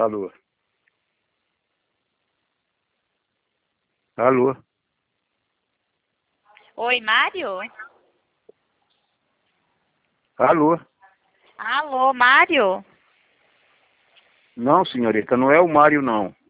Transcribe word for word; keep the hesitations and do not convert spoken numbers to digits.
Alô? Alô? Oi, Mário? Alô? Alô, Mário? Não, senhorita, não é o Mário, não.